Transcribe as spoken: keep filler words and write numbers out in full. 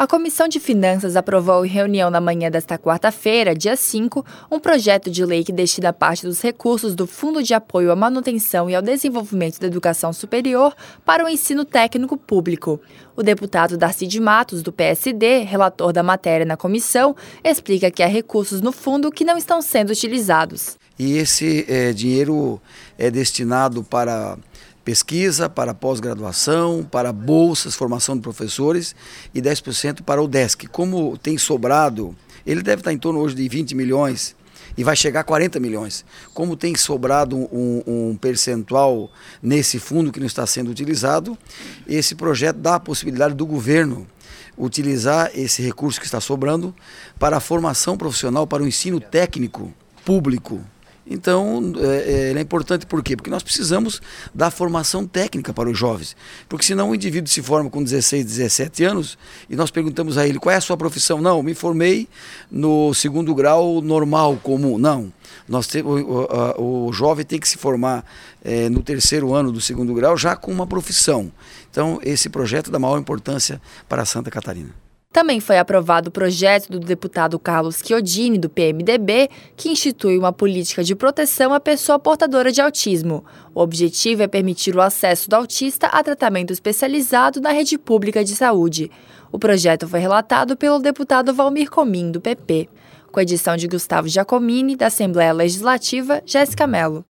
A Comissão de Finanças aprovou em reunião na manhã desta quarta-feira, dia cinco, um projeto de lei que destina parte dos recursos do Fundo de Apoio à Manutenção e ao Desenvolvimento da Educação Superior para o ensino técnico público. O deputado Darcy de Matos, do P S D, relator da matéria na comissão, explica que há recursos no fundo que não estão sendo utilizados. E esse é, dinheiro é destinado para pesquisa, para pós-graduação, para bolsas, formação de professores e dez por cento para o DESC. Como tem sobrado, ele deve estar em torno hoje de vinte milhões e vai chegar a quarenta milhões. Como tem sobrado um, um percentual nesse fundo que não está sendo utilizado, esse projeto dá a possibilidade do governo utilizar esse recurso que está sobrando para a formação profissional, para o ensino técnico público. Então, é, é importante por quê? Porque nós precisamos da formação técnica para os jovens. Porque senão o indivíduo se forma com dezesseis, dezessete anos e nós perguntamos a ele, qual é a sua profissão? Não, me formei no segundo grau normal, comum. Não, nós te, o, o, o jovem tem que se formar é, no terceiro ano do segundo grau já com uma profissão. Então, esse projeto é da maior importância para Santa Catarina. Também foi aprovado o projeto do deputado Carlos Chiodini, do P M D B, que institui uma política de proteção à pessoa portadora de autismo. O objetivo é permitir o acesso do autista a tratamento especializado na rede pública de saúde. O projeto foi relatado pelo deputado Valmir Comim, do P P. Com edição de Gustavo Giacomini, da Assembleia Legislativa, Jéssica Mello.